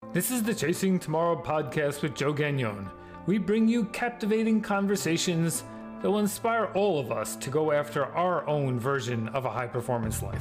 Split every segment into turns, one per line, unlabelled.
This is the Chasing Tomorrow podcast with Joe Gagnon. We bring you captivating conversations that will inspire all of us to go after our own version of a high-performance life.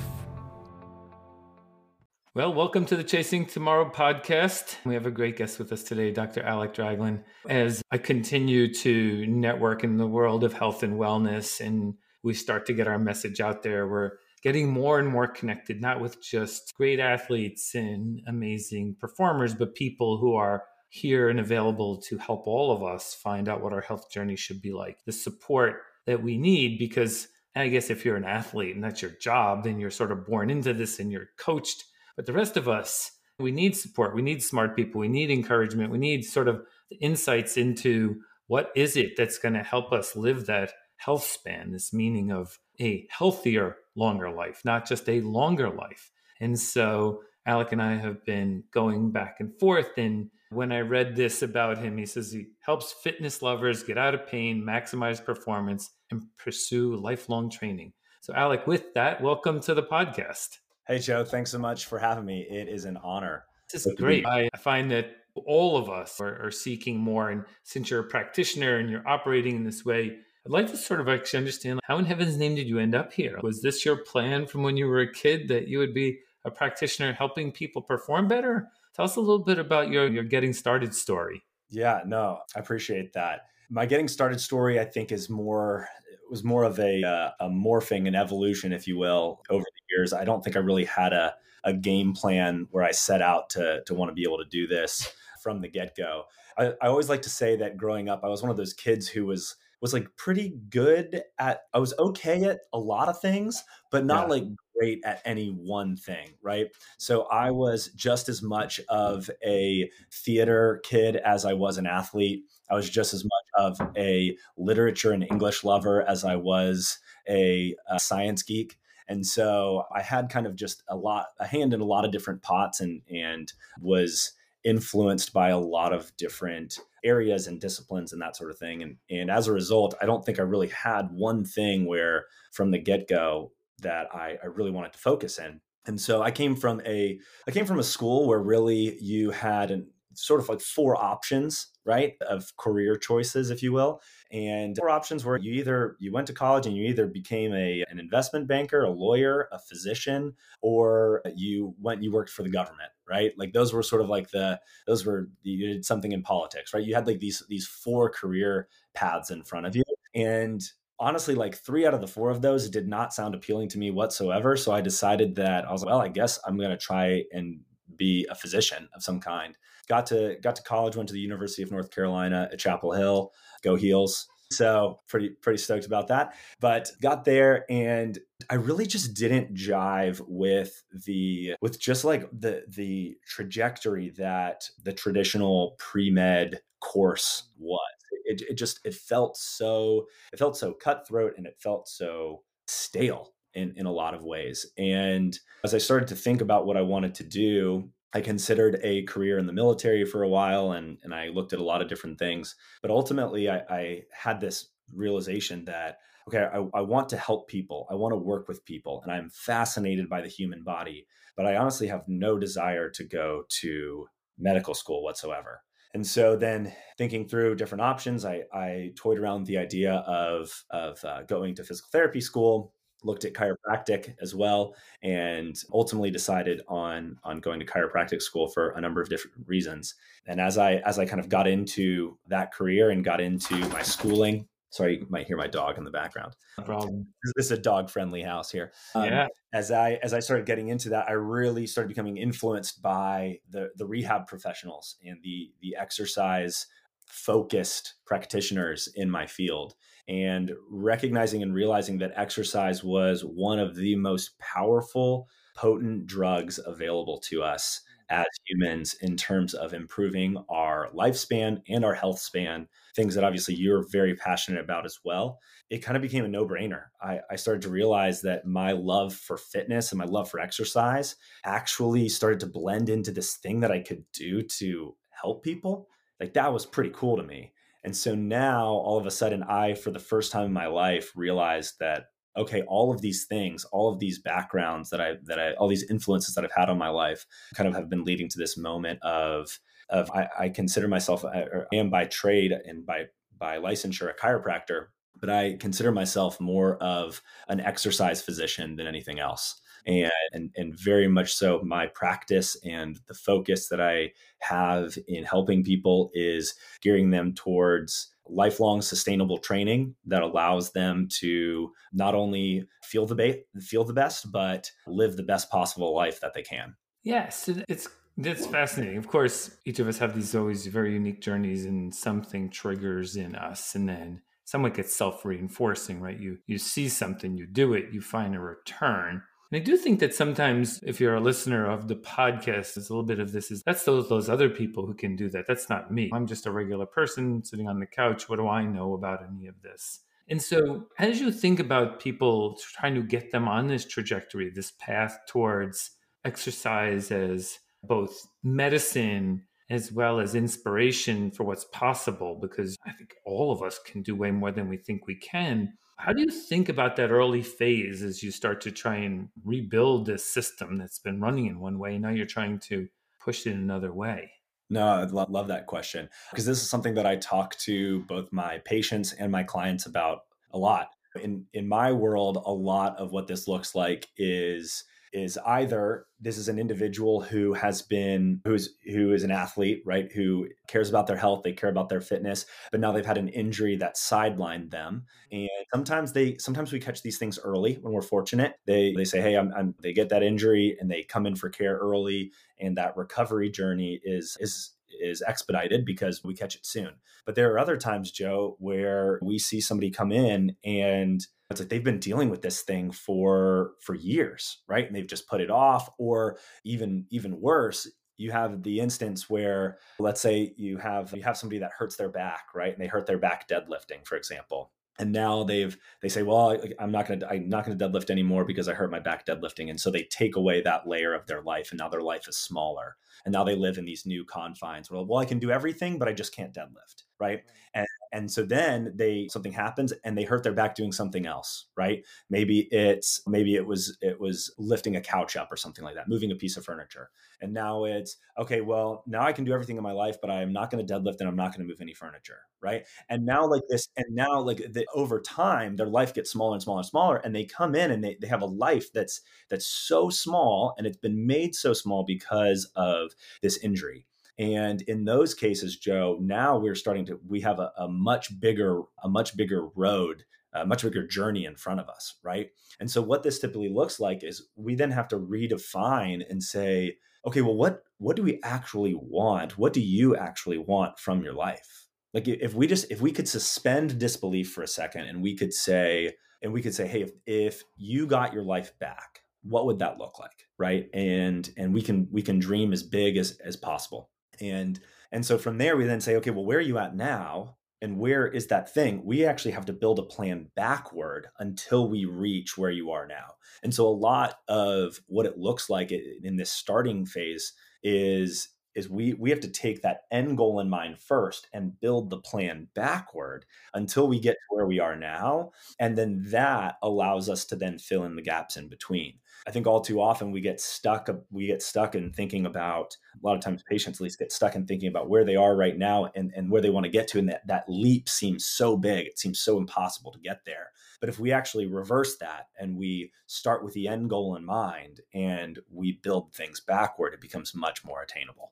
Well, welcome to the Chasing Tomorrow podcast. We have a great guest with us today, Dr. Alec Draglin. As I continue to network in the world of health and wellness, and we start to get our message out there, we're getting more and more connected, not with just great athletes and amazing performers, but people who are here and available to help all of us find out what our health journey should be like. The support that we need, because I guess if you're an athlete and that's your job, then you're sort of born into this and you're coached. But the rest of us, we need support. We need smart people. We need encouragement. We need sort of the insights into what is it that's going to help us live that health span, this meaning of a healthier, longer life, not just a longer life. And so Alec and I have been going back and forth. And when I read this about him, he says he helps fitness lovers get out of pain, maximize performance, and pursue lifelong training. So Alec, with that, welcome to the podcast.
Hey, Joe, thanks so much for having me. It is an honor.
This is great. I find that all of us are seeking more. And since you're a practitioner and you're operating in this way, I'd like to sort of actually understand, how in heaven's name did you end up here? Was this your plan from when you were a kid that you would be a practitioner helping people perform better? Tell us a little bit about your getting started story.
Yeah, no, I appreciate that. My getting started story, I think, was more of a morphing, an evolution, if you will, over the years. I don't think I really had a game plan where I set out to want to be able to do this from the get-go. I always like to say that growing up, I was one of those kids who was like pretty good at, I was okay at a lot of things, but not like great at any one thing, right? So I was just as much of a theater kid as I was an athlete. I was just as much of a literature and English lover as I was a science geek. And so I had kind of just a hand in a lot of different pots and was influenced by a lot of different areas and disciplines and that sort of thing. And as a result, I don't think I really had one thing where from the get-go that I really wanted to focus in. And so I came from a school where really you had sort of like four options, right, of career choices, if you will. And four options were you went to college and you either became an investment banker, a lawyer, a physician, or you worked for the government, right? Like those were sort of like you did something in politics, right? You had like these four career paths in front of you. And honestly, like 3 out of the 4 of those did not sound appealing to me whatsoever. So I decided that I was like, well, I guess I'm going to try and be a physician of some kind. Got to college, went to the University of North Carolina at Chapel Hill, go Heels. So pretty stoked about that. But got there and I really just didn't jive with just like the trajectory that the traditional pre-med course was. It felt so cutthroat and it felt so stale in a lot of ways. And as I started to think about what I wanted to do, I considered a career in the military for a while and I looked at a lot of different things. But ultimately, I had this realization that, okay, I want to help people. I want to work with people. And I'm fascinated by the human body. But I honestly have no desire to go to medical school whatsoever. And so then thinking through different options, I toyed around with the idea of going to physical therapy school, looked at chiropractic as well, and ultimately decided on going to chiropractic school for a number of different reasons. And as I kind of got into that career and got into my schooling, sorry, you might hear my dog in the background.
No problem.
This is a dog-friendly house here.
Yeah.
As I started getting into that, I really started becoming influenced by the rehab professionals and the exercise focused practitioners in my field, and recognizing and realizing that exercise was one of the most powerful, potent drugs available to us as humans in terms of improving our lifespan and our health span, things that obviously you're very passionate about as well. It kind of became a no-brainer. I started to realize that my love for fitness and my love for exercise actually started to blend into this thing that I could do to help people. Like that was pretty cool to me. And so now all of a sudden I, for the first time in my life, realized that, okay, all of these things, all of these backgrounds all these influences that I've had on my life kind of have been leading to this moment of I consider myself, or I am by trade and by licensure, a chiropractor, but I consider myself more of an exercise physician than anything else. And very much so, my practice and the focus that I have in helping people is gearing them towards lifelong sustainable training that allows them to not only feel the best, but live the best possible life that they can.
Yes, that's fascinating. Of course, each of us have these always very unique journeys, and something triggers in us, and then somewhat gets self-reinforcing, right? You see something, you do it, you find a return. And I do think that sometimes, if you're a listener of the podcast, there's a little bit of this is that's those other people who can do that. That's not me. I'm just a regular person sitting on the couch. What do I know about any of this? And so, as you think about people trying to get them on this trajectory, this path towards exercise as both medicine as well as inspiration for what's possible, because I think all of us can do way more than we think we can. How do you think about that early phase as you start to try and rebuild this system that's been running in one way? Now you're trying to push it another way.
No, I love that question, because this is something that I talk to both my patients and my clients about a lot. In my world, a lot of what this looks like is either this is an individual who is an athlete, right? Who cares about their health, they care about their fitness, but now they've had an injury that sidelined them. And sometimes we catch these things early when we're fortunate. They say, hey, they get that injury and they come in for care early, and that recovery journey is expedited because we catch it soon. But there are other times, Joe, where we see somebody come in and it's like they've been dealing with this thing for years, right? And they've just put it off, or even worse, you have the instance where, let's say you have somebody that hurts their back, right? And they hurt their back deadlifting, for example. And now they say, well, I'm not going to deadlift anymore because I hurt my back deadlifting. And so they take away that layer of their life, and now their life is smaller. And now they live in these new confines. Well, I can do everything, but I just can't deadlift, right? And so then something happens and they hurt their back doing something else, right? Maybe it was lifting a couch up or something like that, moving a piece of furniture. And now it's okay, well, now I can do everything in my life, but I am not going to deadlift and I'm not going to move any furniture, right? And now over time, their life gets smaller and smaller and smaller, and they come in and they have a life that's so small, and it's been made so small because of this injury. And in those cases, Joe, now we have a much bigger road, a much bigger journey in front of us, right? And so what this typically looks like is we then have to redefine and say, okay, well, what do we actually want? What do you actually want from your life? Like if we could suspend disbelief for a second, and we could say, hey, if you got your life back, what would that look like, right? And we can dream as big as possible. And so from there, we then say, okay, well, where are you at now? And where is that thing? We actually have to build a plan backward until we reach where you are now. And so a lot of what it looks like in this starting phase is we have to take that end goal in mind first and build the plan backward until we get to where we are now. And then that allows us to then fill in the gaps in between. I think all too often we get stuck in thinking about, a lot of times patients at least get stuck in thinking about where they are right now and where they want to get to. And that leap seems so big. It seems so impossible to get there. But if we actually reverse that and we start with the end goal in mind and we build things backward, it becomes much more attainable.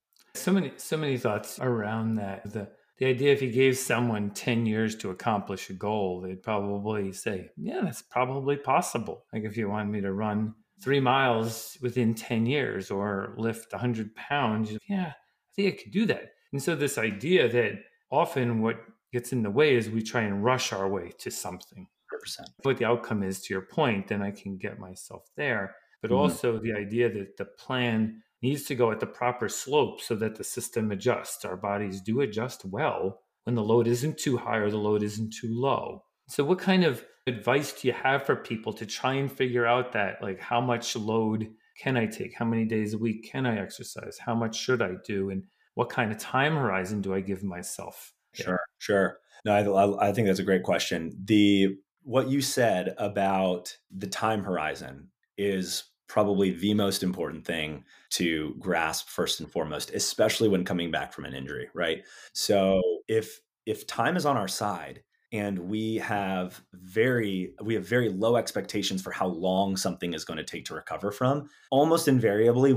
So many thoughts around that. The idea, if you gave someone 10 years to accomplish a goal, they'd probably say, yeah, that's probably possible. Like if you wanted me to run 3 miles within 10 years or lift 100 pounds, yeah, I think I could do that. And so this idea that often what gets in the way is we try and rush our way to something.
100%.
What the outcome is, to your point, then I can get myself there. But
Mm-hmm.
also the idea that the plan needs to go at the proper slope so that the system adjusts. Our bodies do adjust well when the load isn't too high or the load isn't too low. So what kind of advice do you have for people to try and figure out that, like, how much load can I take? How many days a week can I exercise? How much should I do? And what kind of time horizon do I give myself?
Sure. No, I think that's a great question. what you said about the time horizon is probably the most important thing to grasp first and foremost, especially when coming back from an injury, right? So if time is on our side and we have very low expectations for how long something is going to take to recover from, almost invariably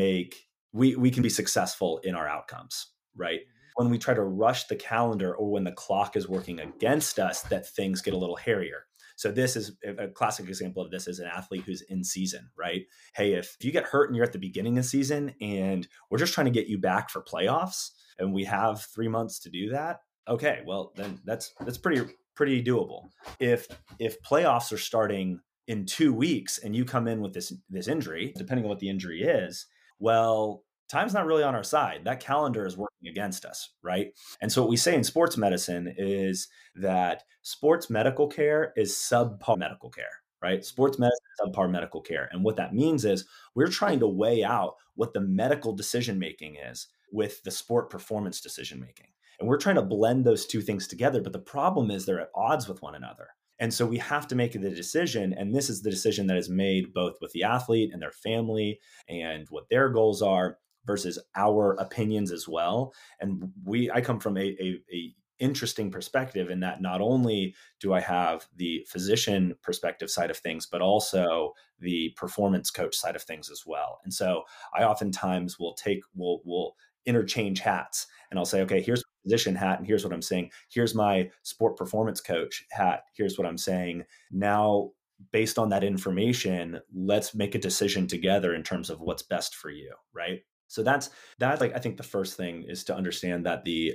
we can be successful in our outcomes, right? When we try to rush the calendar or when the clock is working against us, that things get a little hairier. So this is a classic example of this is an athlete who's in season, right? Hey, if you get hurt and you're at the beginning of the season and we're just trying to get you back for playoffs and we have 3 months to do that, okay, well then that's pretty doable. If playoffs are starting in 2 weeks and you come in with this injury, depending on what the injury is, well, time's not really on our side. That calendar is working against us, right? And so what we say in sports medicine is that sports medical care is subpar medical care, right? Sports medicine is subpar medical care. And what that means is we're trying to weigh out what the medical decision making is with the sport performance decision making. And we're trying to blend those two things together. But the problem is they're at odds with one another. And so we have to make the decision. And this is the decision that is made both with the athlete and their family and what their goals are versus our opinions as well. And I come from a interesting perspective in that not only do I have the physician perspective side of things, but also the performance coach side of things as well. And so I oftentimes will interchange hats and I'll say, okay, here's my physician hat and here's what I'm saying. Here's my sport performance coach hat. Here's what I'm saying. Now, based on that information, let's make a decision together in terms of what's best for you, right? So that's like, I think the first thing is to understand that the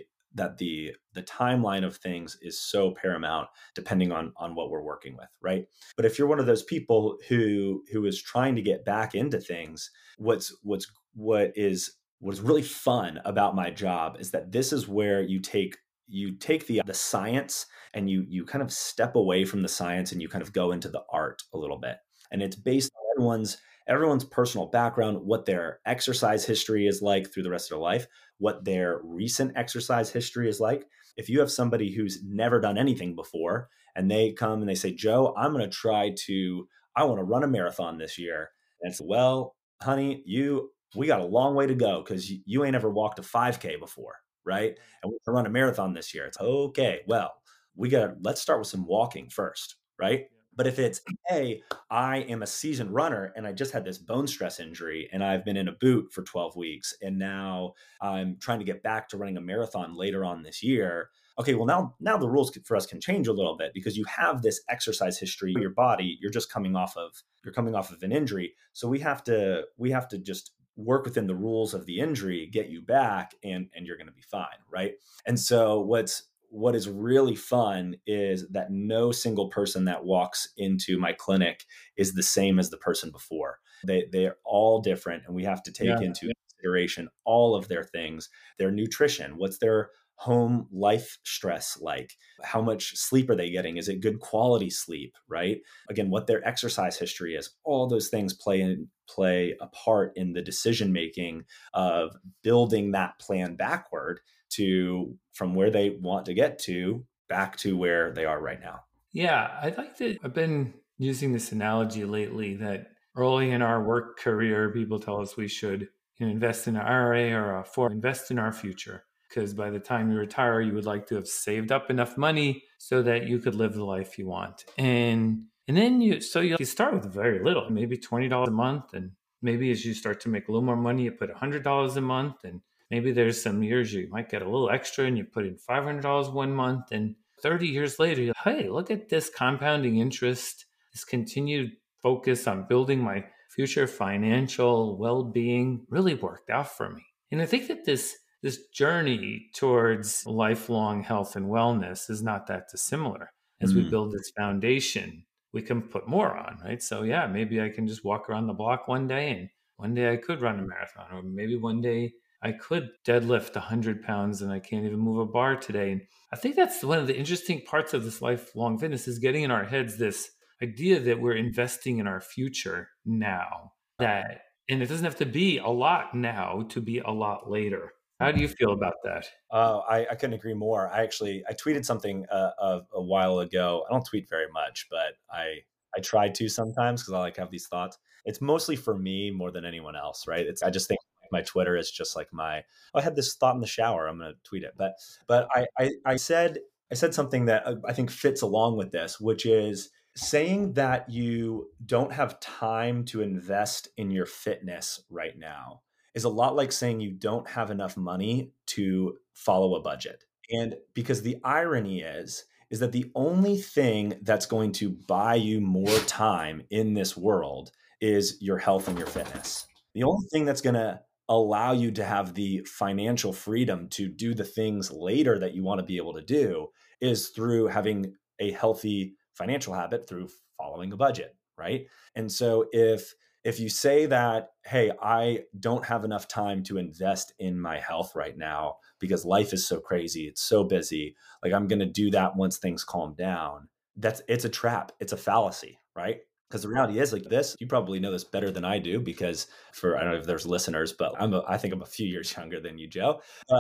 timeline of things is so paramount depending on what we're working with, right? But if you're one of those people who is trying to get back into things, what is really fun about my job is that this is where you take the science and you kind of step away from the science and you kind of go into the art a little bit. And it's based on everyone's personal background, what their exercise history is like through the rest of their life, what their recent exercise history is like. If you have somebody who's never done anything before and they come and they say, Joe, I want to run a marathon this year. And it's, well, honey, we got a long way to go because you ain't ever walked a 5K before, right? And we're gonna run a marathon this year. It's okay. Well, let's start with some walking first, right? But if it's, hey, I am a seasoned runner and I just had this bone stress injury and I've been in a boot for 12 weeks and now I'm trying to get back to running a marathon later on this year. Okay, well now the rules for us can change a little bit because you have this exercise history in your body. You're coming off of an injury. So we have to just work within the rules of the injury, get you back, and you're going to be fine, right? And so what is really fun is that no single person that walks into my clinic is the same as the person before. They're all different, and we have to take into consideration all of their things, their nutrition, what's their home life stress like, how much sleep are they getting, is it good quality sleep, right? Again, what their exercise history is. All those things play a part in the decision making of building that plan backward from where they want to get to back to where they are right now.
Yeah, I've been using this analogy lately that early in our work career, people tell us we should invest in an IRA or invest in our future. Because by the time you retire, you would like to have saved up enough money so that you could live the life you want. And then you start with very little, maybe $20 a month. And maybe as you start to make a little more money, you put $100 a month. And maybe there's some years you might get a little extra and you put in $500 one month. And 30 years later, hey, look at this compounding interest, this continued focus on building my future financial well-being really worked out for me. And I think that this journey towards lifelong health and wellness is not that dissimilar. As we build this foundation, we can put more on, right? So yeah, maybe I can just walk around the block one day and one day I could run a marathon, or maybe one day I could deadlift 100 pounds and I can't even move a bar today. And I think that's one of the interesting parts of this lifelong fitness is getting in our heads this idea that we're investing in our future now, and it doesn't have to be a lot now to be a lot later. How do you feel about that?
I couldn't agree more. I tweeted something a while ago. I don't tweet very much, but I try to sometimes because I like have these thoughts. It's mostly for me more than anyone else, right? I just think my Twitter is just like I had this thought in the shower. I'm going to tweet it, but I said something that I think fits along with this, which is saying that you don't have time to invest in your fitness right now is a lot like saying you don't have enough money to follow a budget. And because the irony is that the only thing that's going to buy you more time in this world is your health and your fitness. The only thing that's going to allow you to have the financial freedom to do the things later that you want to be able to do is through having a healthy financial habit through following a budget, right? And so if you say that, hey, I don't have enough time to invest in my health right now because life is so crazy, it's so busy, like I'm going to do that once things calm down. It's a trap. It's a fallacy, right? Because the reality is like this, you probably know this better than I do because I don't know if there's listeners, but I think I'm a few years younger than you, Joe.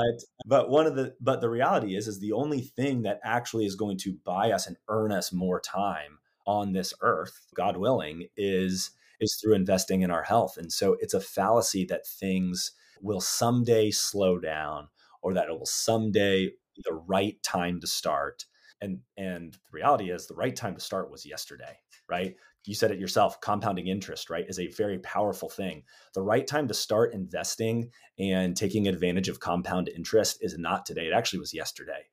But the reality is the only thing that actually is going to buy us and earn us more time on this earth, God willing, is through investing in our health. And so it's a fallacy that things will someday slow down or that it will someday be the right time to start. And the reality is the right time to start was yesterday, right? You said it yourself, compounding interest, right, is a very powerful thing. The right time to start investing and taking advantage of compound interest is not today. It actually was yesterday.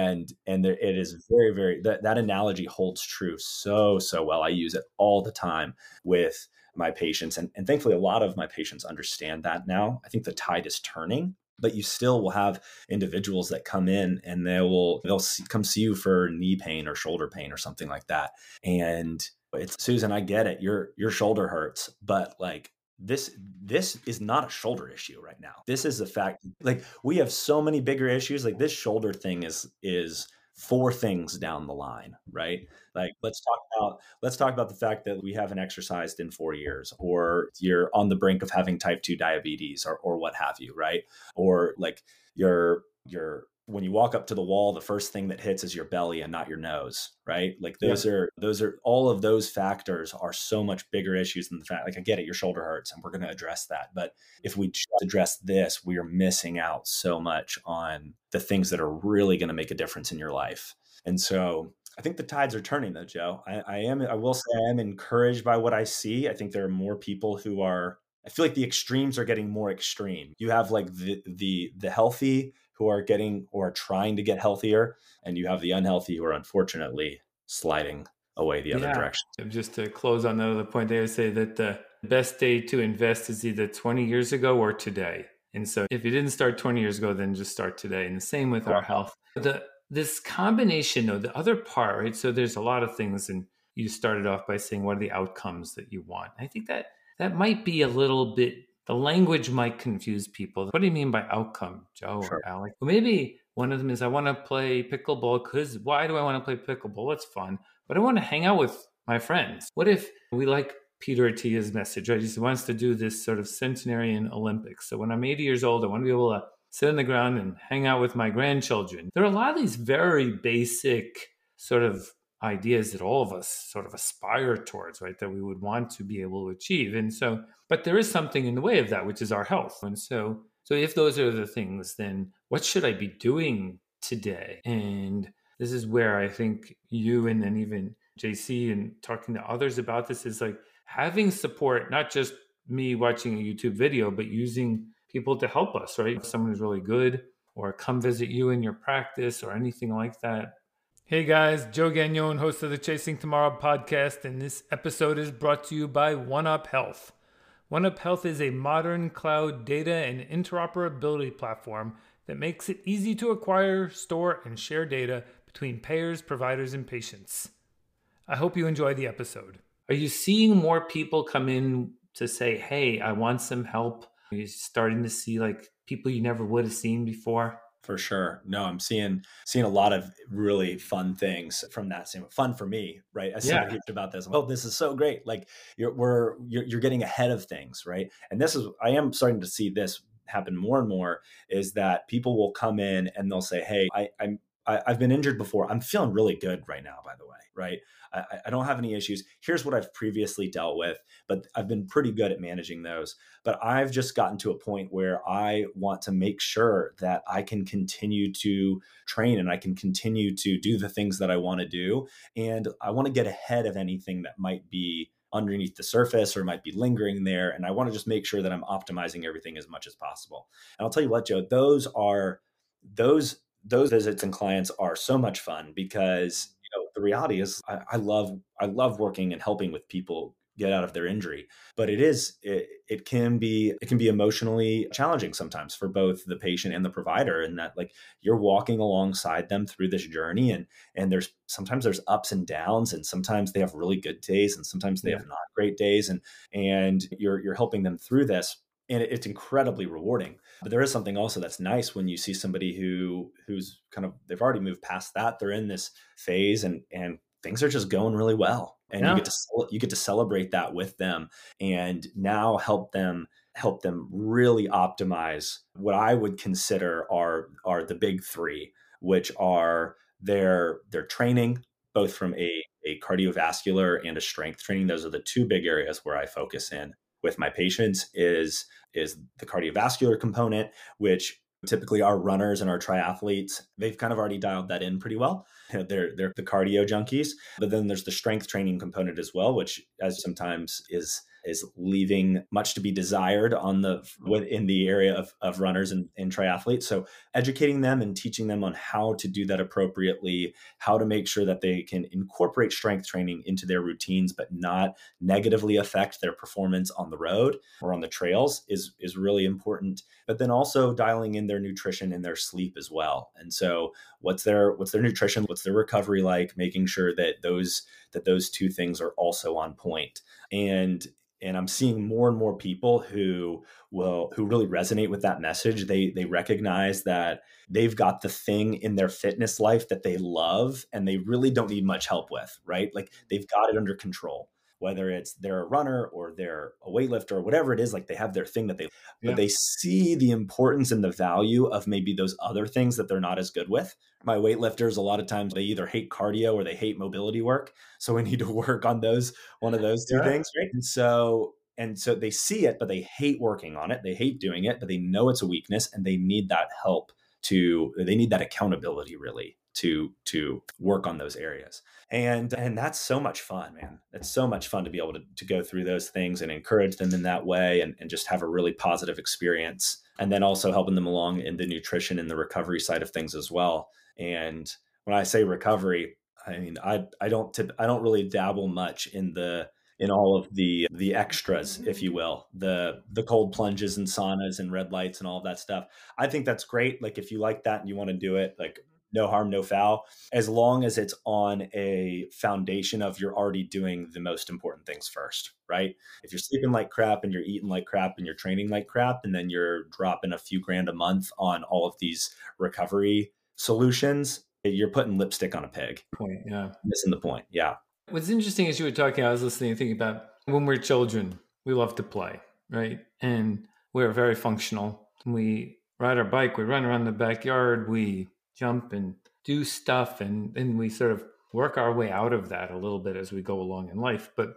It is very, very, that analogy holds true so well. I use it all the time with my patients. And thankfully, a lot of my patients understand that now. I think the tide is turning, but you still will have individuals that come in and they'll come see you for knee pain or shoulder pain or something like that. And it's, Susan, I get it. Your shoulder hurts, but like this is not a shoulder issue right now. This is a fact. Like we have so many bigger issues. Like this shoulder thing is 4 things down the line, right? Like let's talk about the fact that we haven't exercised in 4 years, or you're on the brink of having type 2 diabetes or what have you, right? Or like you're when you walk up to the wall, the first thing that hits is your belly and not your nose, right? Like those are all of those factors are so much bigger issues than the fact, like I get it, your shoulder hurts and we're going to address that. But if we just address this, we are missing out so much on the things that are really going to make a difference in your life. And so I think the tides are turning though, Joe. I will say I am encouraged by what I see. I think there are more people who are, I feel like the extremes are getting more extreme. You have like the healthy who are trying to get healthier, and you have the unhealthy who are unfortunately sliding away the other direction.
Just to close on that other point, they would say that the best day to invest is either 20 years ago or today. And so if you didn't start 20 years ago, then just start today. And the same with our health. This combination, though, the other part, right? So there's a lot of things, and you started off by saying, what are the outcomes that you want? I think that might be a little bit, the language might confuse people. What do you mean by outcome, Joe or Alec? Well, maybe one of them is I want to play pickleball because why do I want to play pickleball? It's fun, but I want to hang out with my friends. What if we like Peter Attia's message, right? He wants to do this sort of centenarian Olympics. So when I'm 80 years old, I want to be able to sit on the ground and hang out with my grandchildren. There are a lot of these very basic sort of ideas that all of us sort of aspire towards, right? That we would want to be able to achieve. And so, but there is something in the way of that, which is our health. And so if those are the things, then what should I be doing today? And this is where I think you and then even JC and talking to others about this is like having support, not just me watching a YouTube video, but using people to help us, right? Someone who's really good, or come visit you in your practice or anything like that. Hey guys, Joe Gagnon, host of the Chasing Tomorrow podcast, and this episode is brought to you by OneUp Health. OneUp Health is a modern cloud data and interoperability platform that makes it easy to acquire, store, and share data between payers, providers, and patients. I hope you enjoy the episode. Are you seeing more people come in to say, hey, I want some help? Are you starting to see like people you never would have seen before?
For sure. No, I'm seeing a lot of really fun things from that. Fun for me, right? As somebody who's about this, oh, this is so great. Like you're getting ahead of things, right? And I am starting to see this happen more and more is that people will come in and they'll say, hey, I've been injured before. I'm feeling really good right now, by the way, right? I don't have any issues. Here's what I've previously dealt with, but I've been pretty good at managing those. But I've just gotten to a point where I want to make sure that I can continue to train and I can continue to do the things that I want to do. And I want to get ahead of anything that might be underneath the surface or might be lingering there. And I want to just make sure that I'm optimizing everything as much as possible. And I'll tell you what, Joe, those visits and clients are so much fun because the reality is I love working and helping with people get out of their injury, but it can be emotionally challenging sometimes for both the patient and the provider, in that like you're walking alongside them through this journey, and sometimes there's ups and downs, and sometimes they have really good days and sometimes they have not great days, and you're helping them through this. And it's incredibly rewarding. But there is something also that's nice when you see somebody who's kind of, they've already moved past that. They're in this phase and things are just going really well. And you get to celebrate that with them, and now help them really optimize what I would consider are the big three, which are their training, both from a cardiovascular and a strength training. Those are the two big areas where I focus in with my patients is the cardiovascular component, which typically our runners and our triathletes, they've kind of already dialed that in pretty well. They're the cardio junkies. But then there's the strength training component as well, which as sometimes is leaving much to be desired in the area of runners and triathletes. So educating them and teaching them on how to do that appropriately, how to make sure that they can incorporate strength training into their routines, but not negatively affect their performance on the road or on the trails is really important. But then also dialing in their nutrition and their sleep as well. And so what's their nutrition, what's their recovery like, making sure that those two things are also on point. And I'm seeing more and more people who really resonate with that message. They recognize that they've got the thing in their fitness life that they love and they really don't need much help with, right? Like they've got it under control, whether it's they're a runner or they're a weightlifter or whatever it is. Like they have their thing but they see the importance and the value of maybe those other things that they're not as good with. My weightlifters, a lot of times they either hate cardio or they hate mobility work. So we need to work on one of those two things. Right. And so they see it, but they hate working on it. They hate doing it, but they know it's a weakness and they need that help they need that accountability really to work on those areas. And that's so much fun, man. It's so much fun to be able to go through those things and encourage them in that way and just have a really positive experience. And then also helping them along in the nutrition and the recovery side of things as well. And when I say recovery, I mean, I don't really dabble much in all of the extras, if you will, the cold plunges and saunas and red lights and all of that stuff. I think that's great. Like if you like that and you want to do it, like no harm, no foul, as long as it's on a foundation of you're already doing the most important things first, right? If you're sleeping like crap and you're eating like crap and you're training like crap, and then you're dropping a few grand a month on all of these recovery solutions, you're putting lipstick on a pig. Missing the point. Yeah.
What's interesting as you were talking, I was listening and thinking about when we're children, we love to play, right? And we're very functional. We ride our bike, we run around the backyard, we jump and do stuff, and we sort of work our way out of that a little bit as we go along in life. But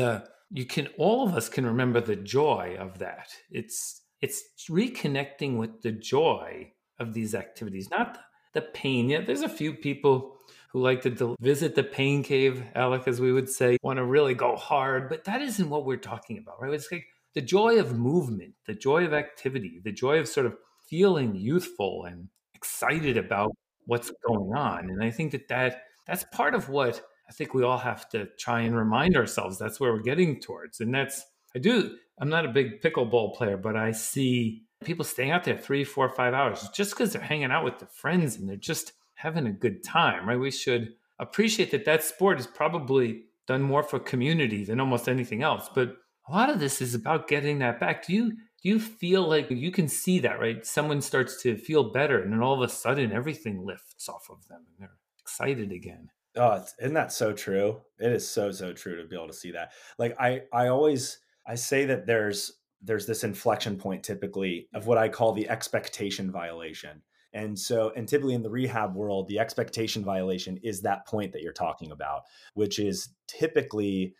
all of us can remember the joy of that. It's reconnecting with the joy of these activities, not the pain. Yeah, there's a few people who like to visit the pain cave, Alec, as we would say, want to really go hard, but that isn't what we're talking about, right? It's like the joy of movement, the joy of activity, the joy of sort of feeling youthful and excited about what's going on. And I think that's part of what I think we all have to try and remind ourselves that's where we're getting towards. And I'm not a big pickleball player, but I see people staying out there 3, 4, 5 hours just because they're hanging out with their friends and they're just having a good time, right? We should appreciate that sport is probably done more for community than almost anything else. But a lot of this is about getting that back. Do you feel like you can see that, right? Someone starts to feel better and then all of a sudden everything lifts off of them and they're excited again.
Oh, isn't that so true? It is so, so true to be able to see that. Like I say that there's there's this inflection point typically of what I call the expectation violation. And typically in the rehab world, the expectation violation is that point that you're talking about, which is typically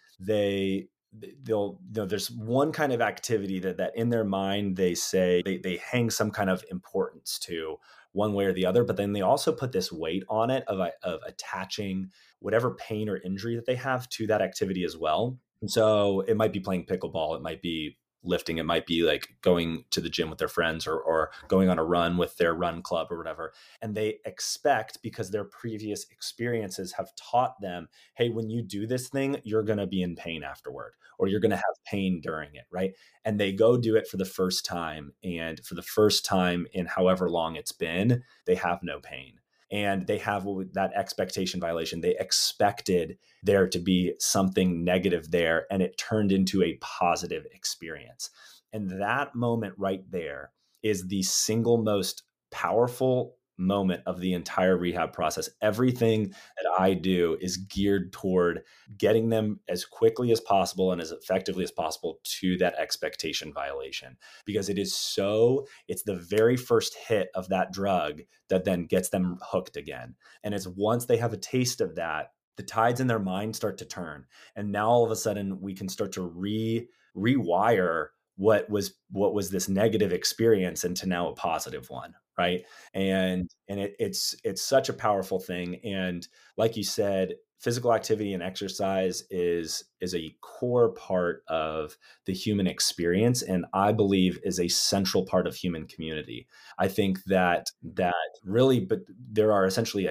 there's one kind of activity that in their mind they say they hang some kind of importance to one way or the other, but then they also put this weight on it of attaching whatever pain or injury that they have to that activity as well. And so it might be playing pickleball, it might be lifting, it might be like going to the gym with their friends, or going on a run with their run club or whatever. And they expect, because their previous experiences have taught them, hey, when you do this thing, you're going to be in pain afterward, or you're going to have pain during it, right? And they go do it for the first time. And for the first time in however long it's been, they have no pain. And they have that expectation violation. They expected there to be something negative there, and it turned into a positive experience. And that moment right there is the single most powerful moment of the entire rehab process. Everything that I do is geared toward getting them as quickly as possible and as effectively as possible to that expectation violation, because it's the very first hit of that drug that then gets them hooked again. And it's once they have a taste of that, the tides in their mind start to turn. And now all of a sudden we can start to rewire what was this negative experience into now a positive one, right? And it's such a powerful thing. And like you said, physical activity and exercise is a core part of the human experience, and I believe is a central part of human community. I think that really, but there are essentially,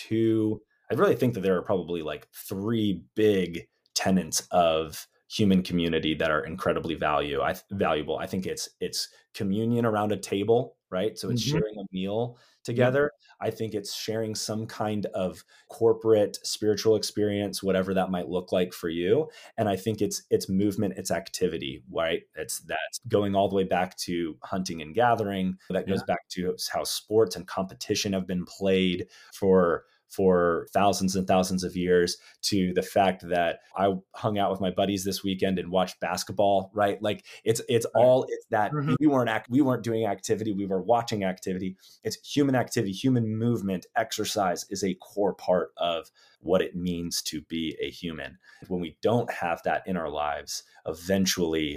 I really think that there are probably like three big tenets of human community that are incredibly valuable. I think it's communion around a table, right? So it's sharing a meal together. Yep. I think it's sharing some kind of corporate spiritual experience, whatever that might look like for you. And I think it's movement, it's activity, right? That's going all the way back to hunting and gathering. That goes back to how sports and competition have been played for thousands and thousands of years, to the fact that I hung out with my buddies this weekend and watched basketball, right? Like it's that we weren't doing activity, we were watching activity. It's human activity, human movement, exercise is a core part of what it means to be a human. When we don't have that in our lives, eventually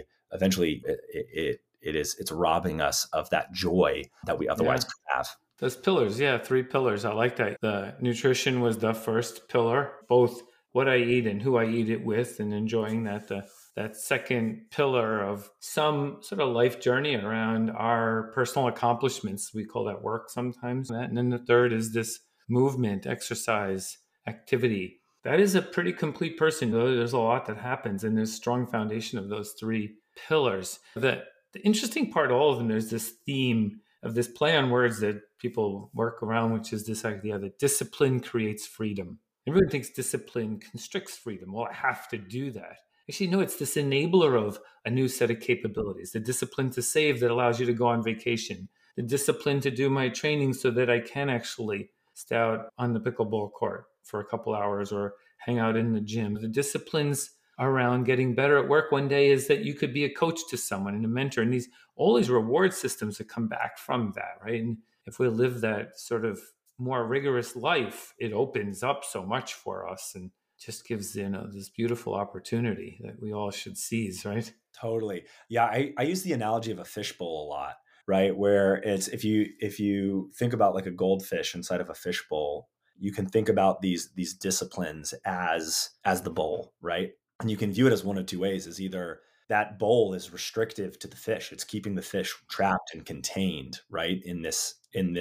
it's robbing us of that joy that we otherwise could have.
Those pillars, 3 pillars. I like that. The nutrition was the first pillar, both what I eat and who I eat it with, and enjoying that. That second pillar of some sort of life journey around our personal accomplishments. We call that work sometimes. And then the third is this movement, exercise, activity. That is a pretty complete person. There's a lot that happens, and there's a strong foundation of those 3 pillars. The interesting part of all of them, there's this theme of this play on words that people work around, which is this idea that discipline creates freedom. Everyone thinks discipline constricts freedom. Well, I have to do that. Actually, no, it's this enabler of a new set of capabilities. The discipline to save that allows you to go on vacation. The discipline to do my training so that I can actually stay out on the pickleball court for a couple hours or hang out in the gym. The disciplines around getting better at work one day is that you could be a coach to someone and a mentor, and all these reward systems that come back from that, right? And if we live that sort of more rigorous life, it opens up so much for us and just gives this beautiful opportunity that we all should seize, right?
Totally. Yeah, I use the analogy of a fishbowl a lot, right? Where it's if you think about like a goldfish inside of a fishbowl, you can think about these disciplines as the bowl, right? And you can view it as one of two ways: is either that bowl is restrictive to the fish, it's keeping the fish trapped and contained, right, in this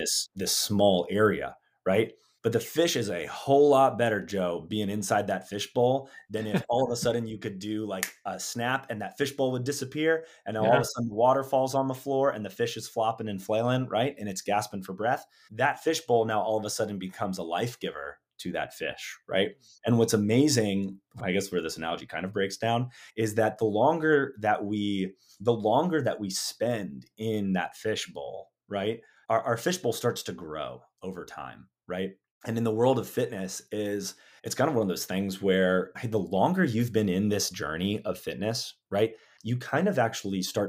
small area, right? But the fish is a whole lot better, Joe, being inside that fish bowl than if all of a sudden you could do like a snap and that fish bowl would disappear, and then all of a sudden water falls on the floor and the fish is flopping and flailing, right? And it's gasping for breath. That fish bowl now all of a sudden becomes a life giver to that fish, right? And what's amazing, I guess where this analogy kind of breaks down, is that the longer that we spend in that fish bowl, right, our fish bowl starts to grow over time, right? And in the world of fitness, it's kind of one of those things where, hey, the longer you've been in this journey of fitness, right, you kind of actually start to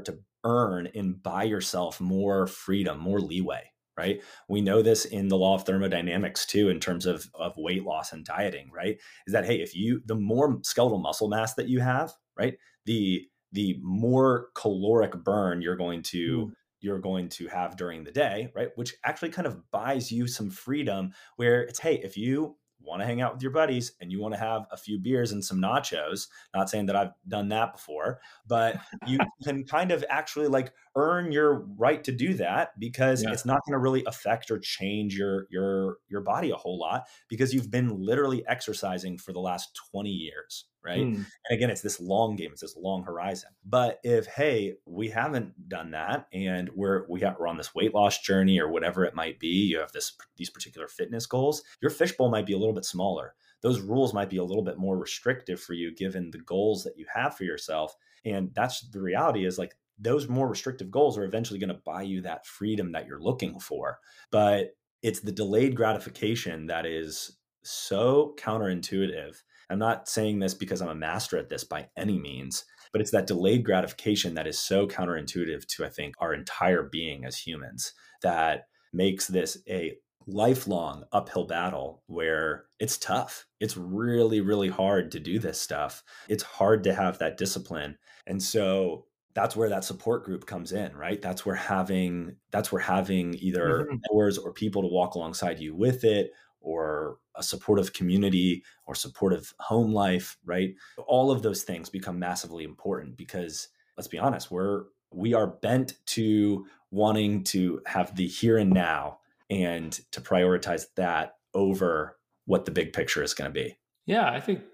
earn and buy yourself more freedom, more leeway, right? We know this in the law of thermodynamics too, in terms of weight loss and dieting, right? Is that, hey, the more skeletal muscle mass that you have, right, the more caloric burn
Mm.
you're going to have during the day, right? Which actually kind of buys you some freedom where it's, hey, if you want to hang out with your buddies and you want to have a few beers and some nachos, not saying that I've done that before, but you can kind of actually like earn your right to do that because
Yeah.
it's not going to really affect or change your body a whole lot because you've been literally exercising for the last 20 years, right?
Mm.
And again, it's this long game, it's this long horizon. But if, hey, we haven't done that and we're on this weight loss journey or whatever it might be, you have these particular fitness goals, your fishbowl might be a little bit smaller. Those rules might be a little bit more restrictive for you given the goals that you have for yourself. And that's the reality, is like those more restrictive goals are eventually going to buy you that freedom that you're looking for. But it's the delayed gratification that is so counterintuitive. I'm not saying this because I'm a master at this by any means, but it's that delayed gratification that is so counterintuitive to, I think, our entire being as humans, that makes this a lifelong uphill battle where it's tough. It's really, really hard to do this stuff. It's hard to have that discipline. And so that's where that support group comes in, right? That's where having either
Mhm.
mentors or people to walk alongside you with it, or a supportive community or supportive home life, right? All of those things become massively important because, let's be honest, we are bent to wanting to have the here and now and to prioritize that over what the big picture is going to be.
Yeah, I think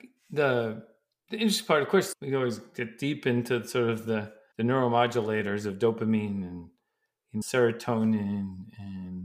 the interesting part, of course, we always get deep into sort of the neuromodulators of dopamine and serotonin and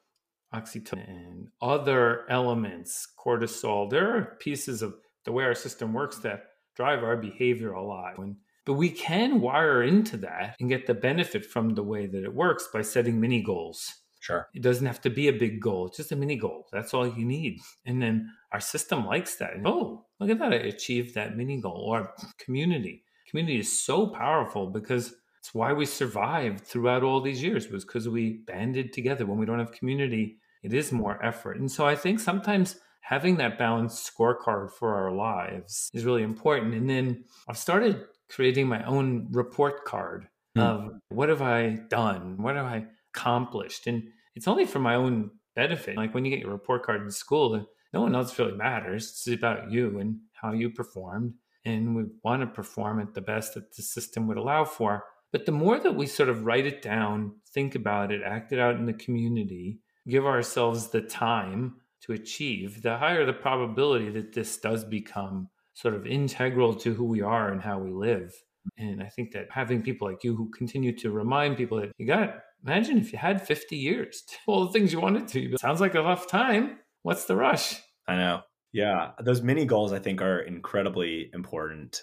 oxytocin and other elements, cortisol. There are pieces of the way our system works that drive our behavior a lot. But we can wire into that and get the benefit from the way that it works by setting mini goals.
Sure.
It doesn't have to be a big goal. It's just a mini goal. That's all you need. And then our system likes that. Oh, look at that. I achieved that mini goal. Or community. Community is so powerful because it's why we survived throughout all these years, was because we banded together. When we don't have community, it is more effort. And so I think sometimes having that balanced scorecard for our lives is really important. And then I've started creating my own report card
Hmm.
of what have I done? What have I accomplished? And it's only for my own benefit. Like when you get your report card in school, no one else really matters. It's about you and how you performed. And we want to perform at the best that the system would allow for. But the more that we sort of write it down, think about it, act it out in the community, give ourselves the time to achieve, the higher the probability that this does become sort of integral to who we are and how we live. And I think that having people like you who continue to remind people that you got, imagine if you had 50 years to do all the things you wanted to. But sounds like a rough time. What's the rush?
I know. Yeah, those mini goals I think are incredibly important.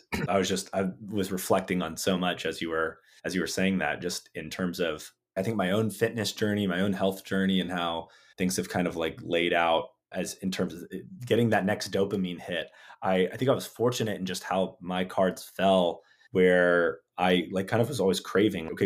I was reflecting on so much as you were saying that, just in terms of, I think, my own fitness journey, my own health journey, and how things have kind of like laid out as in terms of getting that next dopamine hit. I think I was fortunate in just how my cards fell, where I like kind of was always craving, okay,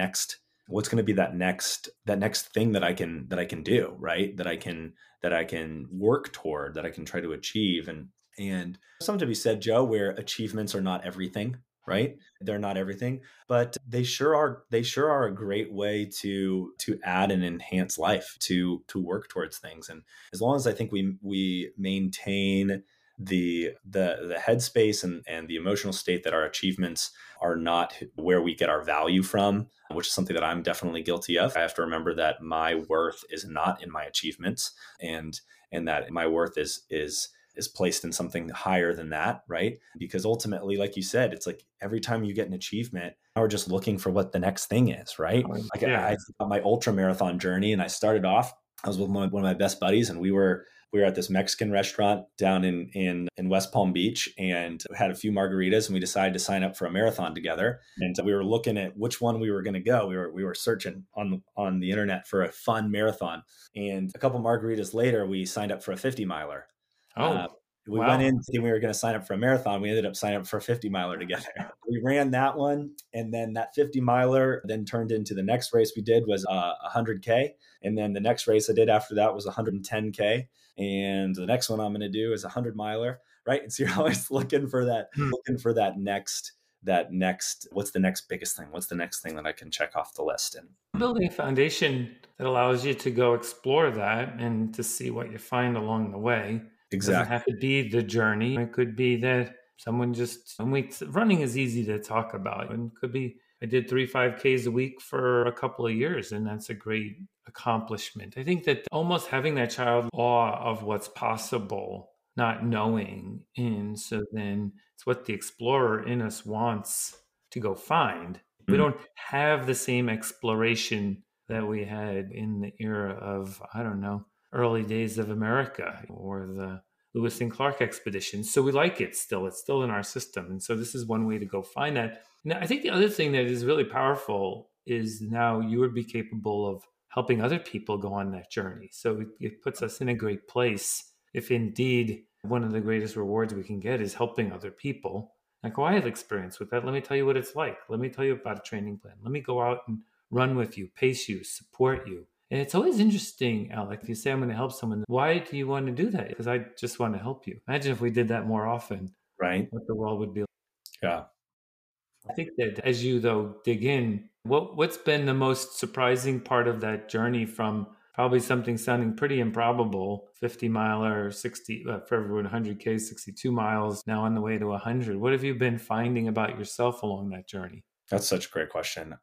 what's going to be that next thing that I can do, right? That I can work toward, that I can try to achieve. And something to be said, Joe, where achievements are not everything, right? They're not everything, but they sure are a great way to add and enhance life, to work towards things. And as long as I think we maintain the headspace and the emotional state that our achievements are not where we get our value from, which is something that I'm definitely guilty of. I have to remember that my worth is not in my achievements, and that my worth is placed in something higher than that, right? Because ultimately, like you said, it's like every time you get an achievement, we're just looking for what the next thing is, right? Like
Yeah.
I thought my ultra marathon journey, and I started off. I was with one of my best buddies, and we were at this Mexican restaurant down in West Palm Beach, and we had a few margaritas, and we decided to sign up for a marathon together. And we were looking at which one we were going to go. We were searching on the internet for a fun marathon, and a couple margaritas later, we signed up for a 50 miler.
Oh.
We went
Wow.
in thinking we were going to sign up for a marathon. We ended up signing up for a 50 miler together. We ran that one. And then that 50 miler then turned into the next race we did was 100K. And then the next race I did after that was 110K. And the next one I'm going to do is 100 miler. Right. And so you're always looking for that next, what's the next biggest thing? What's the next thing that I can check off the list? And
Building a foundation that allows you to go explore that and to see what you find along the way. It doesn't
exactly.
have to be the journey. It could be that someone just, running is easy to talk about. And it could be, I did 3 5Ks a week for a couple of years, and that's a great accomplishment. I think that almost having that child awe of what's possible, not knowing. And so then it's what the explorer in us wants to go find. We don't have the same exploration that we had in the era of, I don't know, early days of America or the Lewis and Clark expedition. So we like it still. It's still in our system. And so this is one way to go find that. Now, I think the other thing that is really powerful is now you would be capable of helping other people go on that journey. So it puts us in a great place if indeed one of the greatest rewards we can get is helping other people. Like, oh, I have experience with that. Let me tell you what it's like. Let me tell you about a training plan. Let me go out and run with you, pace you, support you. And it's always interesting, Alec, if you say I'm going to help someone, why do you want to do that? Because I just want to help you. Imagine if we did that more often,
Right.
what the world would be like.
Yeah.
I think that as you, though, dig in, what's been the most surprising part of that journey from probably something sounding pretty improbable, 50 miler, 60, for everyone, 100K, 62 miles, now on the way to 100. What have you been finding about yourself along that journey?
That's such a great question.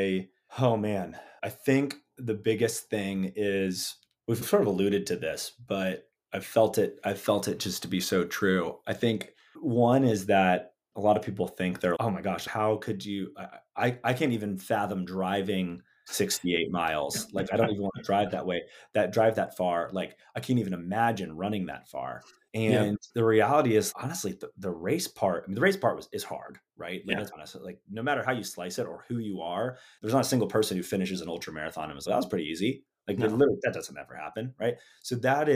Oh man, I think the biggest thing is we've sort of alluded to this, but I felt it just to be so true. I think one is that a lot of people think they're, oh my gosh, how could you, I can't even fathom driving 68 miles. Like, I don't even want to drive that far. Like, I can't even imagine running that far.
Yep.
And the reality is, honestly, the race part, I mean, the race part is hard, right? Like,
Yeah.
let's be honest, like, no matter how you slice it or who you are, there's not a single person who finishes an ultra marathon and was like, that was pretty easy. Like,
No.
literally, that doesn't ever happen, right? So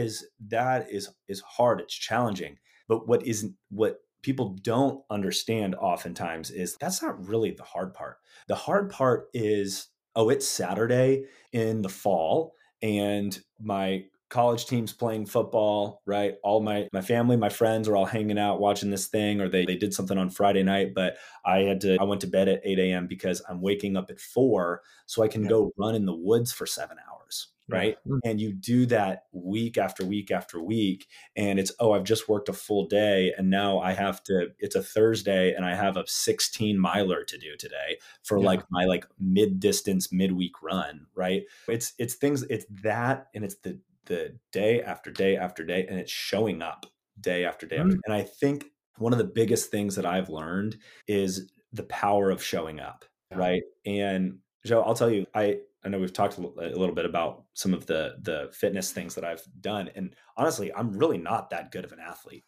that is hard. It's challenging. But what people don't understand oftentimes is that's not really the hard part. The hard part is, oh, it's Saturday in the fall and my college team's playing football, right? All my family, my friends are all hanging out watching this thing, or they did something on Friday night, but I went to bed at 8 a.m. because I'm waking up at 4 so I can
Yeah.
go run in the woods for 7 hours, right?
Yeah.
And you do that week after week after week. And it's, oh, I've just worked a full day and now it's a Thursday and I have a 16 miler to do today for
Yeah.
like my like mid-distance midweek run, right? It's things, it's that, and it's the day after day after day, and it's showing up day after day after. And I think one of the biggest things that I've learned is the power of showing up,
Yeah.
right? And Joe, I'll tell you, I know we've talked a little bit about some of the fitness things that I've done, and honestly, I'm really not that good of an athlete.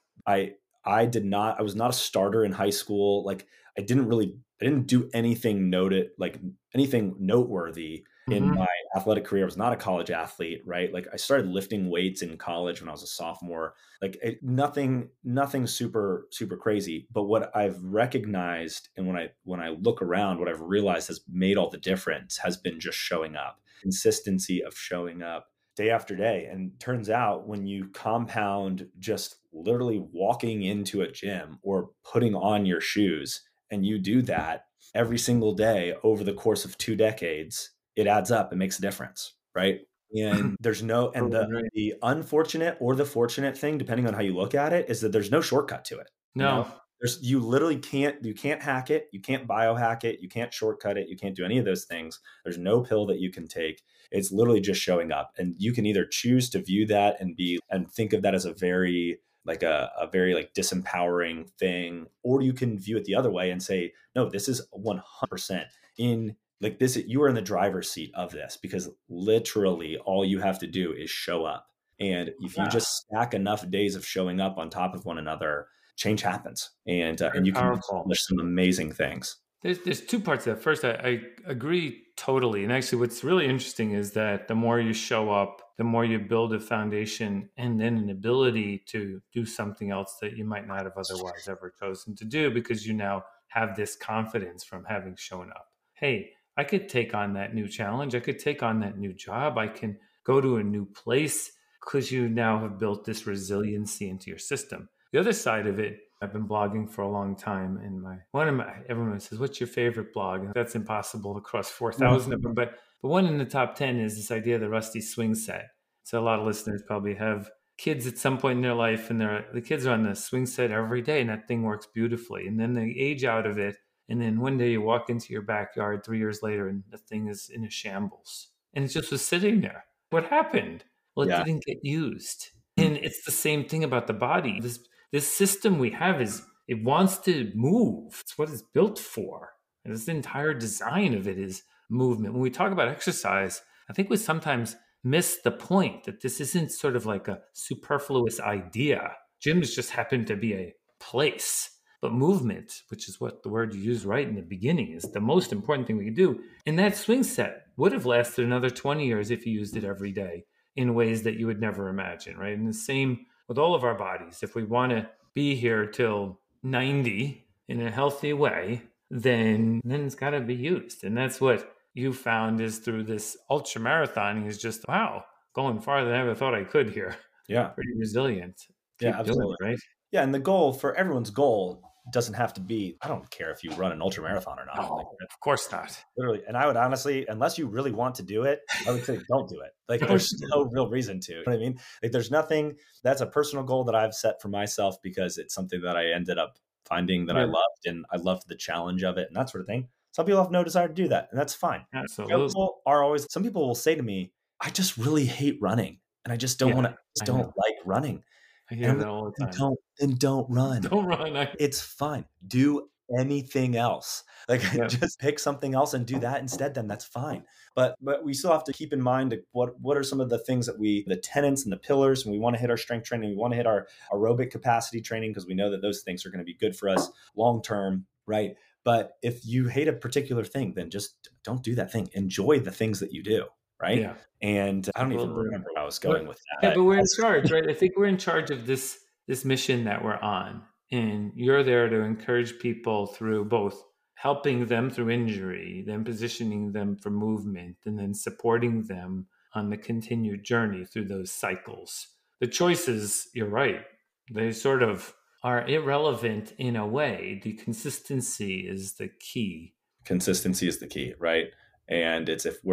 I was not a starter in high school. Like, I didn't do anything noteworthy in
Mm-hmm.
my athletic career. I was not a college athlete, right? Like, I started lifting weights in college when I was a sophomore. Like, nothing super super crazy. But what I've recognized, and when I look around, what I've realized has made all the difference has been just showing up, consistency of showing up day after day. And turns out when you compound just literally walking into a gym or putting on your shoes, and you do that every single day over the course of 2 decades, it adds up and makes a difference, right? And
Totally agree.
the unfortunate or the fortunate thing, depending on how you look at it, is that there's no shortcut to it. You know,
No.
you literally you can't hack it, you can't biohack it, you can't shortcut it, you can't do any of those things. There's no pill that you can take. It's literally just showing up, and you can either choose to view that and think of that as a very like disempowering thing, or you can view it the other way and say, no, this is 100% in like this. You are in the driver's seat of this, because literally all you have to do is show up. And if you
Yeah.
just stack enough days of showing up on top of one another, change happens, and
Very
you can
powerful.
accomplish some amazing things.
There's two parts to that. First, I agree totally. And actually, what's really interesting is that the more you show up, the more you build a foundation and then an ability to do something else that you might not have otherwise ever chosen to do, because you now have this confidence from having shown up. Hey, I could take on that new challenge. I could take on that new job. I can go to a new place, because you now have built this resiliency into your system. The other side of it, I've been blogging for a long time, and everyone says, "What's your favorite blog?" And that's impossible across 4,000 of them. But one in the top 10 is this idea of the Rusty swing set. So a lot of listeners probably have kids at some point in their life, and the kids are on the swing set every day, and that thing works beautifully. And then they age out of it, and then one day you walk into your backyard 3 years later, and the thing is in a shambles, and it just was sitting there. What happened? Well, it didn't get used. And it's the same thing about the body. This system we have it wants to move. It's what it's built for. And this entire design of it is movement. When we talk about exercise, I think we sometimes miss the point that this isn't sort of like a superfluous idea. Gyms just happen to be a place. But movement, which is what the word you used right in the beginning, is the most important thing we can do. And that swing set would have lasted another 20 years if you used it every day in ways that you would never imagine, right? And the same with all of our bodies. If we want to be here till 90 in a healthy way, then it's got to be used. And that's what you found is through this ultra marathoning is just, wow, going farther than I ever thought I could here.
Yeah.
Pretty resilient.
Yeah, absolutely.
Right?
Yeah, and the goal for everyone's goal doesn't have to be, I don't care if you run an ultra marathon or not.
No, of course not.
Literally. And I would honestly, unless you really want to do it, I would say don't do it. Like there's no real reason to. You know what I mean? Like there's nothing, that's a personal goal that I've set for myself because it's something that I ended up finding that I loved, and I loved the challenge of it and that sort of thing. Some people have no desire to do that, and that's fine.
Absolutely.
Some people will say to me, I just really hate running and I just don't want to, don't like running.
I hear that all the time.
Don't run.
Don't run.
It's fine. Do anything else. Like just pick something else and do that instead, then that's fine. But we still have to keep in mind what are some of the things that the tenets and the pillars, and we want to hit our strength training, we want to hit our aerobic capacity training, because we know that those things are going to be good for us long term, right? But if you hate a particular thing, then just don't do that thing. Enjoy the things that you do. Right. Yeah. And I don't even remember where I was going with that.
Yeah, but we're in charge, right? I think we're in charge of this mission that we're on. And you're there to encourage people through both helping them through injury, then positioning them for movement, and then supporting them on the continued journey through those cycles. The choices, you're right, they sort of are irrelevant in a way. The consistency is the key.
Consistency is the key, right? And it's if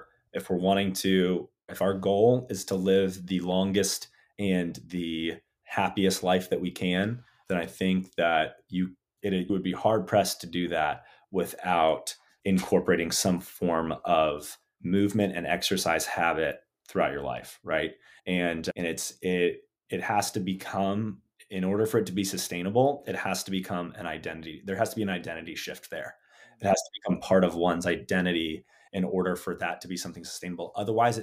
our goal is to live the longest and the happiest life that we can, then I think that it would be hard pressed to do that without incorporating some form of movement and exercise habit throughout your life, right? And it has to become, in order for it to be sustainable, it has to become an identity. There has to be an identity shift there. It has to become part of one's identity in order for that to be something sustainable. Otherwise,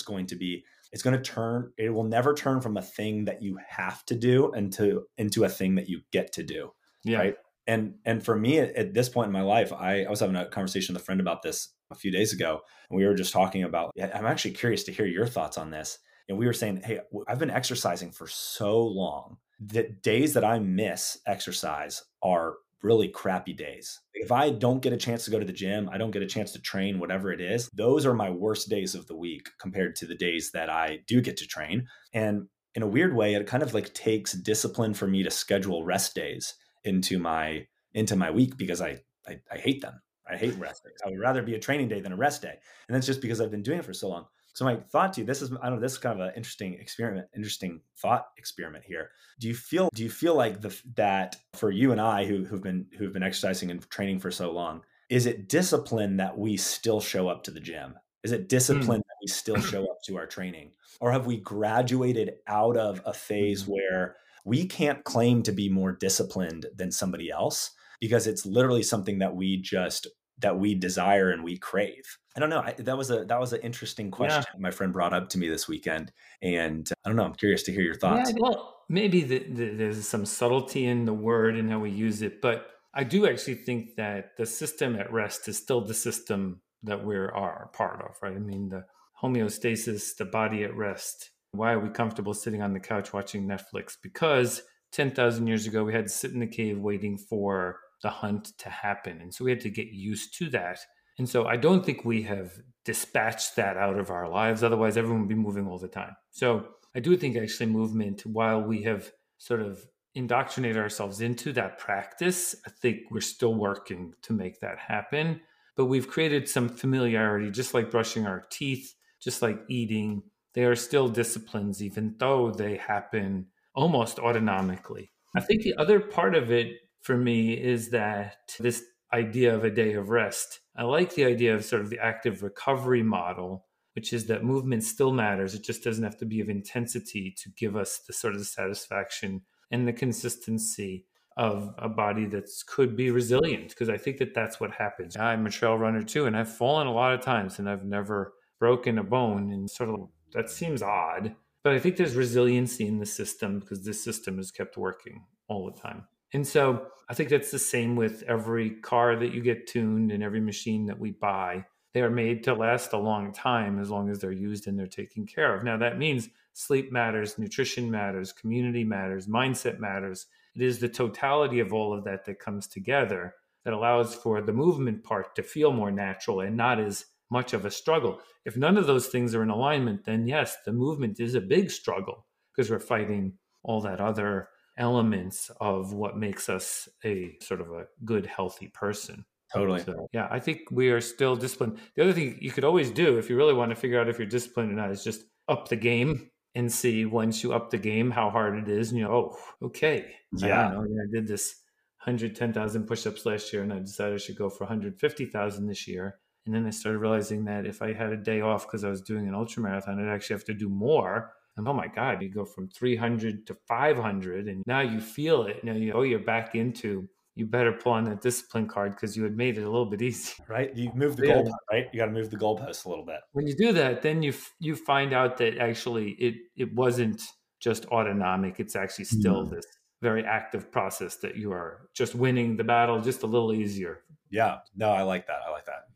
it will never turn from a thing that you have to do into a thing that you get to do. Yeah. Right. And for me at this point in my life, I was having a conversation with a friend about this a few days ago, and we were just talking about, I'm actually curious to hear your thoughts on this. And we were saying, hey, I've been exercising for so long that days that I miss exercise are really crappy days. If I don't get a chance to go to the gym, I don't get a chance to train, whatever it is, those are my worst days of the week compared to the days that I do get to train. And in a weird way, it kind of like takes discipline for me to schedule rest days into my week, because I hate them. I hate rest days. I would rather be a training day than a rest day. And that's just because I've been doing it for so long. So my thought to you, this is kind of an interesting thought experiment here. Do you feel like that for you and I who've been exercising and training for so long, is it discipline that we still show up to the gym? Is it discipline that we still show up to our training? Or have we graduated out of a phase where we can't claim to be more disciplined than somebody else because it's literally something that we desire and we crave? I don't know. That was an interesting question my friend brought up to me this weekend. And I don't know, I'm curious to hear your thoughts.
Yeah, well, maybe there's some subtlety in the word and how we use it. But I do actually think that the system at rest is still the system that we are part of, right? I mean, the homeostasis, the body at rest. Why are we comfortable sitting on the couch watching Netflix? Because 10,000 years ago, we had to sit in the cave waiting for the hunt to happen. And so we had to get used to that. And so I don't think we have dispatched that out of our lives. Otherwise, everyone would be moving all the time. So I do think actually movement, while we have sort of indoctrinated ourselves into that practice, I think we're still working to make that happen. But we've created some familiarity, just like brushing our teeth, just like eating. They are still disciplines, even though they happen almost autonomically. I think the other part of it for me is that this idea of a day of rest. I like the idea of sort of the active recovery model, which is that movement still matters. It just doesn't have to be of intensity to give us the sort of the satisfaction and the consistency of a body that could be resilient. Because I think that that's what happens. I'm a trail runner too, and I've fallen a lot of times and I've never broken a bone. And sort of that seems odd, but I think there's resiliency in the system because this system is kept working all the time. And so I think that's the same with every car that you get tuned and every machine that we buy. They are made to last a long time as long as they're used and they're taken care of. Now, that means sleep matters, nutrition matters, community matters, mindset matters. It is the totality of all of that that comes together that allows for the movement part to feel more natural and not as much of a struggle. If none of those things are in alignment, then yes, the movement is a big struggle because we're fighting all that other elements of what makes us a sort of a good, healthy person.
Totally.
So, yeah, I think we are still disciplined. The other thing you could always do if you really want to figure out if you're disciplined or not is just up the game and see once you up the game how hard it is. And oh, okay.
Yeah.
I don't know. I did this 110,000 push-ups last year and I decided I should go for 150,000 this year. And then I started realizing that if I had a day off because I was doing an ultra marathon, I'd actually have to do more. And oh my God, you go from 300 to 500 and now you feel it. Now you're back into, you better pull on that discipline card because you had made it a little bit easy.
Right. You move the goalpost, right? You got to move the goalpost a little bit.
When you do that, then you find out that actually it wasn't just autonomic. It's actually still this very active process that you are just winning the battle just a little easier.
Yeah. No, I like that.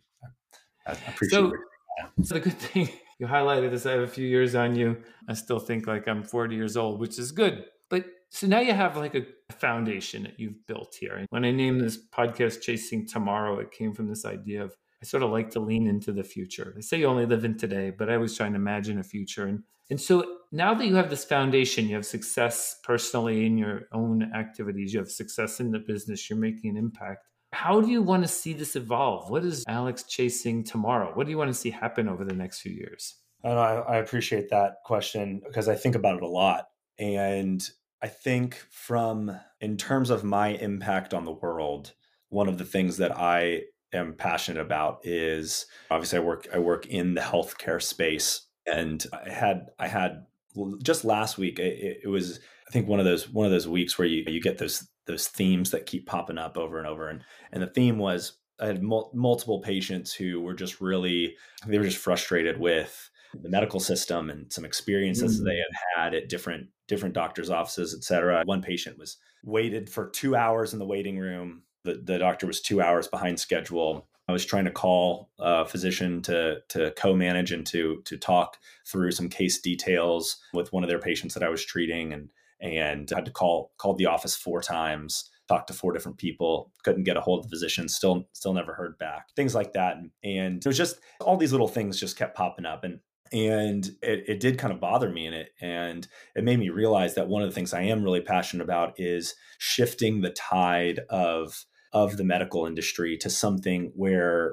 I appreciate it.
So the good thing you highlighted is I have a few years on you. I still think like I'm 40 years old, which is good. But so now you have like a foundation that you've built here. And when I named this podcast Chasing Tomorrow, it came from this idea of I sort of like to lean into the future. They say you only live in today, but I was trying to imagine a future. And so now that you have this foundation, you have success personally in your own activities, you have success in the business, you're making an impact. How do you want to see this evolve? What is Alex chasing tomorrow? What do you want to see happen over the next few years?
I appreciate that question because I think about it a lot. And I think in terms of my impact on the world, one of the things that I am passionate about is obviously I work in the healthcare space. And I had just last week, it was, I think one of those weeks where you get those themes that keep popping up over and over. And the theme was I had multiple patients who were just they were just frustrated with the medical system and some experiences they had at different doctors' offices, et cetera. One patient was waited for 2 hours in the waiting room. The doctor was 2 hours behind schedule. I was trying to call a physician to co-manage and to talk through some case details with one of their patients that I was treating, and had to called the office 4 times, talked to 4 different people, couldn't get a hold of the physician, still never heard back, things like that. And it was just all these little things just kept popping up, and it did kind of bother me in it. And it made me realize that one of the things I am really passionate about is shifting the tide of the medical industry to something where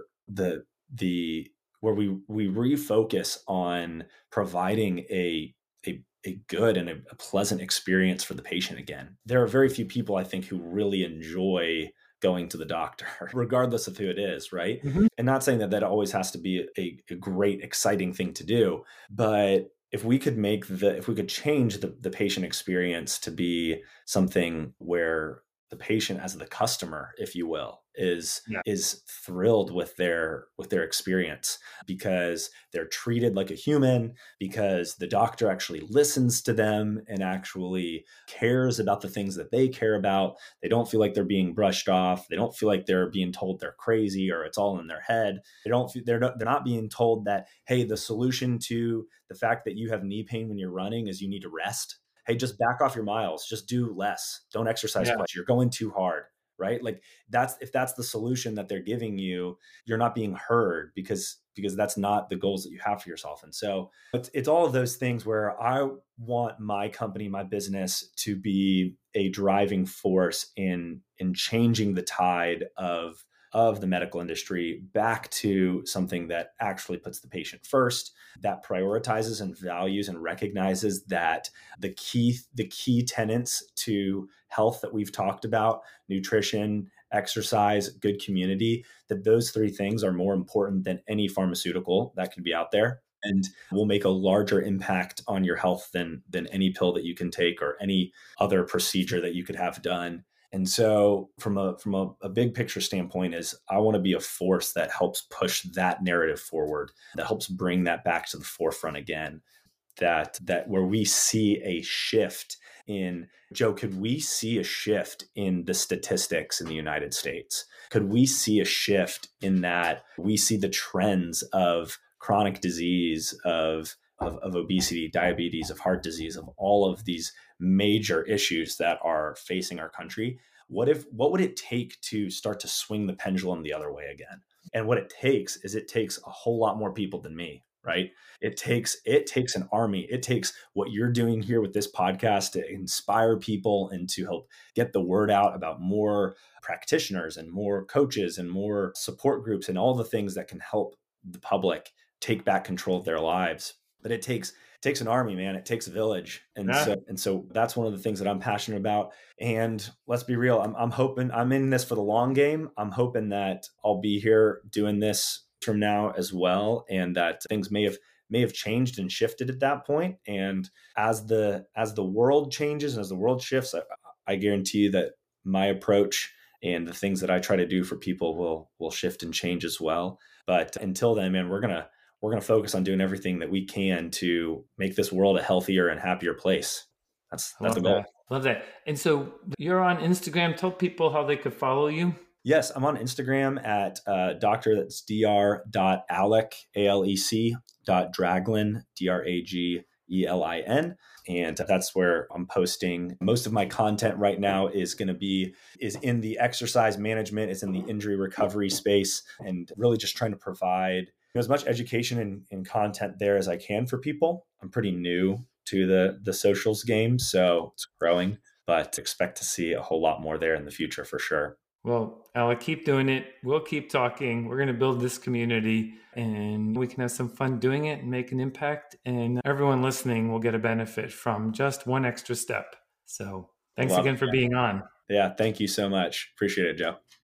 we refocus on providing a good and a pleasant experience for the patient again. There are very few people, I think, who really enjoy going to the doctor, regardless of who it is, right? Mm-hmm. And not saying that always has to be a great, exciting thing to do, but if we could change the patient experience to be something where the patient as the customer, if you will,
Yeah.
is thrilled with their experience, because they're treated like a human, because the doctor actually listens to them and actually cares about the things that they care about. They don't feel like they're being brushed off. They don't feel like they're being told they're crazy or it's all in their head. They're not being told that, hey, the solution to the fact that you have knee pain when you're running is you need to rest. Hey, just back off your miles, just do less, don't exercise
Yeah.
much, you're going too hard, right? Like, if that's the solution that they're giving you, you're not being heard, because that's not the goals that you have for yourself. And so it's all of those things where I want my company, my business, to be a driving force in changing the tide of the medical industry back to something that actually puts the patient first, that prioritizes and values and recognizes that the key tenets to health that we've talked about, nutrition, exercise, good community, that those three things are more important than any pharmaceutical that can be out there, and will make a larger impact on your health than any pill that you can take or any other procedure that you could have done. And so from a big picture standpoint, is I want to be a force that helps push that narrative forward, that helps bring that back to the forefront again, that where we see a shift in, Joe, could we see a shift in the statistics in the United States? Could we see a shift in that we see the trends of chronic disease, of obesity, diabetes, of heart disease, of all of these major issues that are facing our country? What would it take to start to swing the pendulum the other way again? And what it takes a whole lot more people than me, right? It takes an army. It takes what you're doing here with this podcast to inspire people and to help get the word out about more practitioners and more coaches and more support groups and all the things that can help the public take back control of their lives. But it takes an army, man. It takes a village. And so that's one of the things that I'm passionate about. And let's be real, I'm hoping I'm in this for the long game. I'm hoping that I'll be here doing this from now as well, and that things may have changed and shifted at that point. And as the world changes and as the world shifts, I guarantee you that my approach and the things that I try to do for people will shift and change as well. But until then, man, we're gonna focus on doing everything that we can to make this world a healthier and happier place. That's the goal.
Love that. And so you're on Instagram. Tell people how they could follow you.
Yes, I'm on Instagram at doctor, that's dr.alec, A-L-E-C, .draglin, D-R-A-G-E-L-I-N. And that's where I'm posting most of my content right now. Is in the exercise management, it's in the injury recovery space, and really just trying to provide as much education and content there as I can for people. I'm pretty new to the socials game, so it's growing, but expect to see a whole lot more there in the future for sure.
Well, Alec, keep doing it. We'll keep talking. We're going to build this community, and we can have some fun doing it and make an impact. And everyone listening will get a benefit from just one extra step. So thanks again for being on.
Yeah, thank you so much. Appreciate it, Joe.